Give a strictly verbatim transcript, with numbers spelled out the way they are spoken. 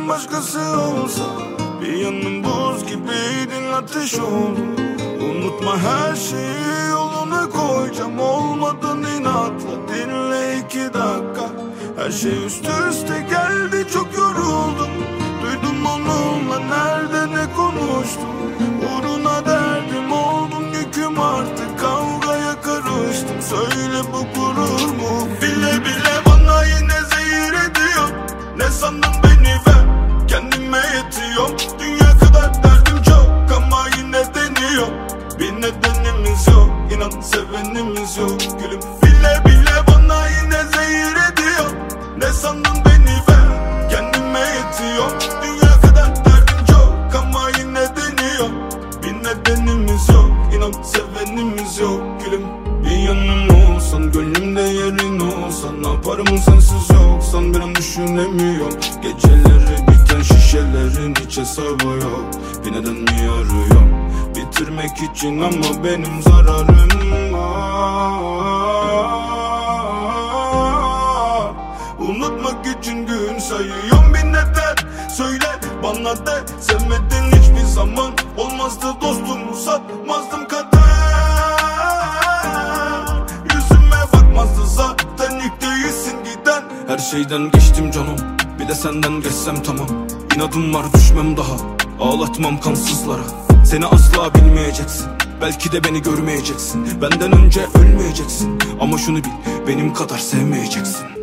başkası olsa. Bir yanım buz gibiydin, ateş oldu. Unutma, her şeyi yoluna koyacağım. Olmadan inatla dinle iki dakika. Her şey üst üste geldi, çok yoruldum. Duydum onunla nerede ne konuştum. Uğruna derdim oldum, yüküm artık. Kavgaya karıştım, söyle bu gurur mu? Bile bile bana yine zehir ediyor. Ne sandın beni ver, kendime yetiyorum. Dünya kadar derdim çok ama yine deniyor. Bir nedenimiz yok, inan sevenimiz yok gülüm. Bile bile bana yine zehir ediyor. Ne sandın beni ver, kendime yetiyorum. Dünya kadar derdim çok ama yine deniyor. Bir nedenimiz yok, inan sevenimiz yok gülüm. Bir yanım olsan, gönlümde yerin olsan. Ne yaparım sensiz yoksan, bir an düşünemiyorum. Geceleri biten şişelerin hiç hesabı yok. Bir neden mi arıyorum bitirmek için ama benim zararım var. Unutmak için gün sayıyorum, bir neden söyle bana de. Sevmedin hiçbir zaman, olmazdı dostumu satmazdım kader. Yüzüme bakmazdı zaten, ilk değilsin giden. Her şeyden geçtim canım, bir de senden geçsem tamam. İnadım var, düşmem daha, ağlatmam kansızlara. Seni asla bilmeyeceksin, belki de beni görmeyeceksin. Benden önce ölmeyeceksin ama şunu bil, benim kadar sevmeyeceksin.